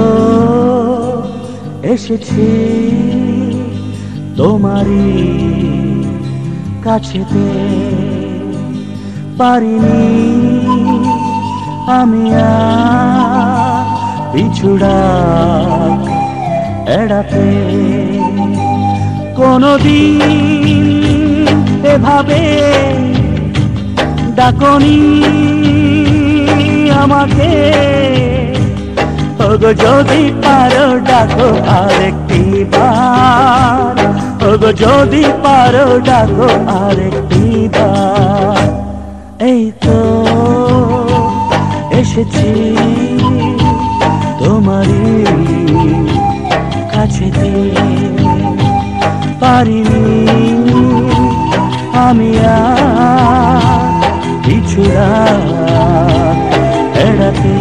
এসেছি তোমারই কাছেতে, পারিনি আমি আর পিছুড়াক এড়াতে। কোনদিন এভাবে ডাকনি আমাকে, ওগো যদি পারো ডাকো আরেকটি বার, ওগো যদি পারো ডাকো আরেকটি বার। এই তো এসেছি তোমারই কাছেতে, পারিনি আমি আর পিছুড়া এড়াতে।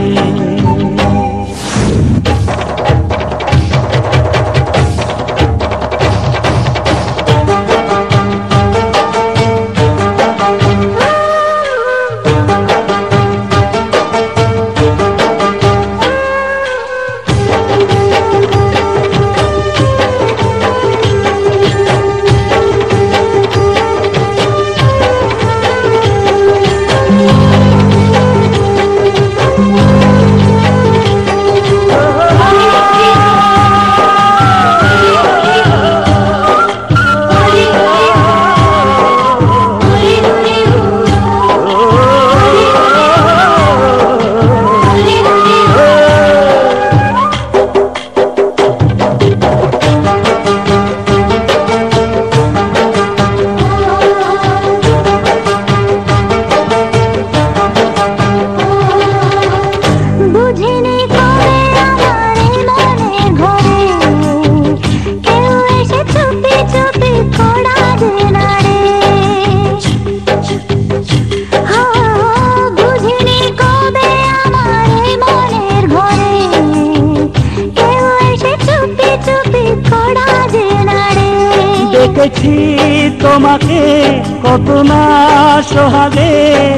দেখেছি তোমাকে কত না সোহাগে,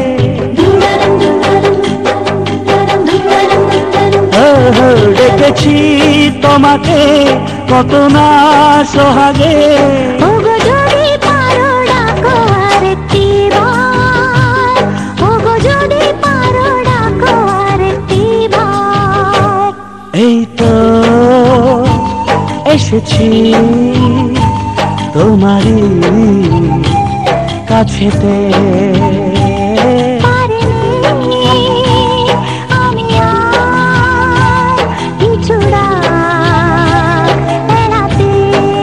দেখেছি তোমাকে কত না সোহাগে। ওগো যদি পারো ডাকো আরেকটি বার, ওগো যদি পারো ডাকো আরেকটি বার। এই তো এসেছি তোমারই কাছেতে, আমি আর পিছুড়া এড়াতে।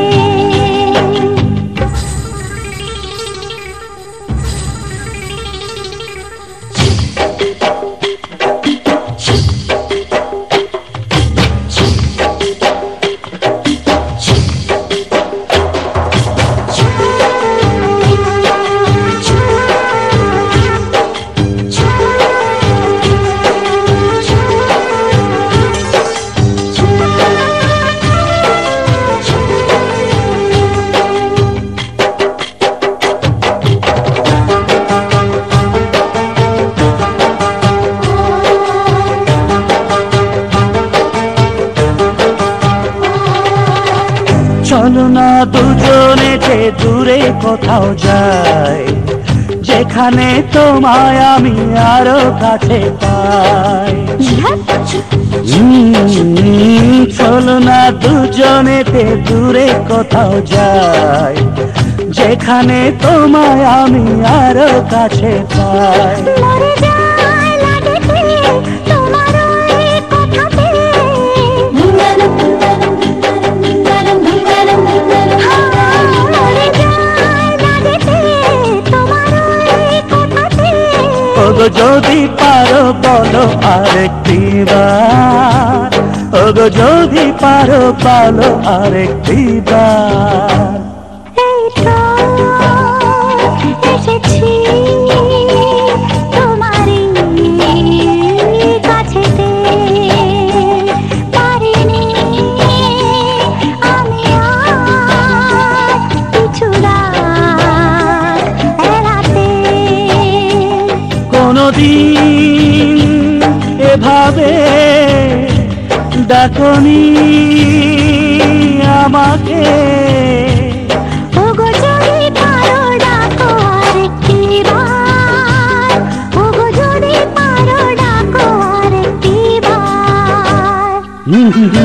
চলো না দুজনে যে দূরে কোথাও যাই, যেখানে তোমায় আমি আরো কাছে পাই। চলো না দুজনেতে দূরে কোথাও যাই, যেখানে তোমায় আমি আরো কাছে পাই। ওগো যদি পারো বলো আরেকটি বার, ওগো যদি পারো বলো আরেকটি বার। এই তো এসেছি তোমারই কাছেতে, পারিনি আমি আর পিছুড়া এড়াতে। কোনদিন এভাবে ডাকনি আমাকে ওগো যদি পারো ডাকো আরেকটি বার, ওগো যদি পারো ডাকো আরেকটি বার।